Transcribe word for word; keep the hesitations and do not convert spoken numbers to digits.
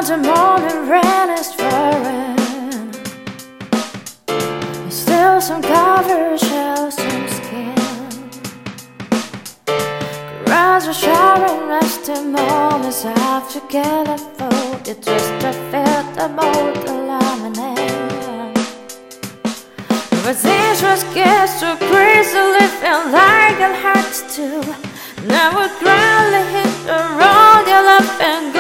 the morning rain is pouring, still some cover shows some skin. Crowds are shouting as the moments have together fold. You twist to fit the mold, the laminate. But things was gets so crazy, living like it hurts to. Never grandly hit the road, you love and go.